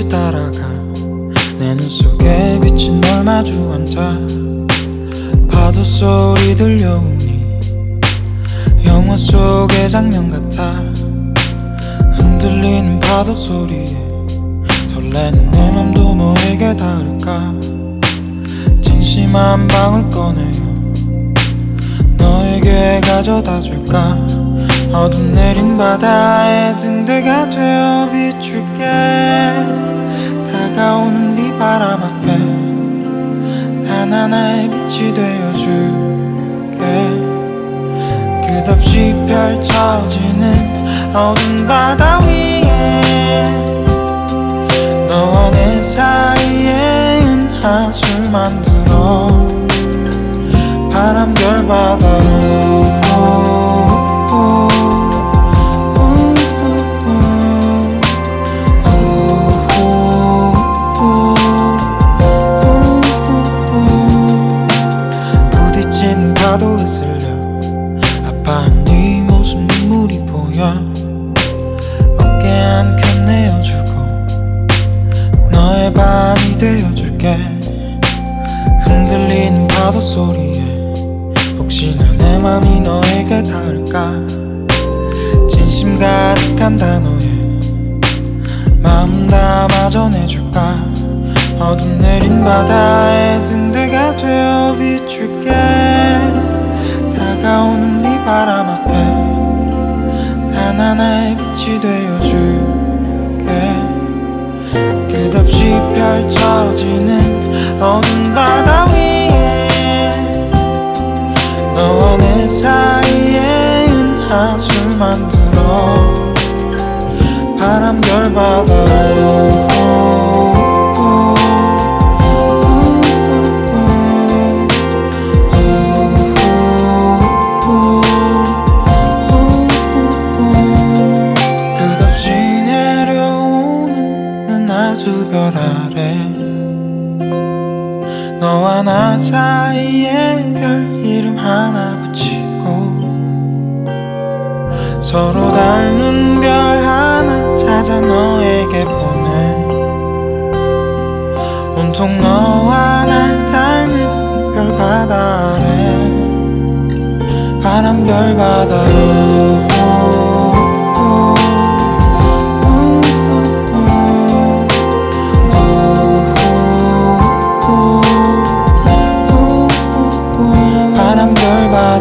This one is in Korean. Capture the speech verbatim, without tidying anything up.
빛을 따라가 내 눈 속에 비친 널 마주 앉아 파도 소리 들려오니 영화 속의 장면 같아. 흔들리는 파도 소리에 설레는 내 맘도 너에게 닿을까. 진심한 방울 꺼내어 너에게 가져다 줄까. 어둠 내린 바다에 등대가 되어 비출게. 다가오는 비바람 앞에 단 하나의 빛이 되어줄게. 끝없이 펼쳐지는 어두운 바다 위에 너와 내 사이에 은하수를 만들어 바람결 바다로 부딪힌 파도에 쓸려 아파한 네 모습 눈물이 보여. 어깨 한 켠 내어주고 너의 밤이 되어줄게. 흔들리는 파도 소리에 혹시나 내 맘이 너에게 닿을까. 진심 가득한 단어에 마음 담아 전해줄까. 어둠 내린 바다에 등대가 되어 비출게. 다가오는 비바람 앞에 단 하나의 빛이 되어줄게. 끝없이 펼쳐지는 어두운 바다 위에 너와 내 사이에 은하수를 만들어 바람결 바다로 끝없이 내려오는 은하수별 아래 너와 나 사이에 별 이름 하나 붙이고 서로 닮은 별 하나 찾아 너에게 보내. 온통 너와 날 닮은 별 바다 아래 바람별 바다로 바람별 바다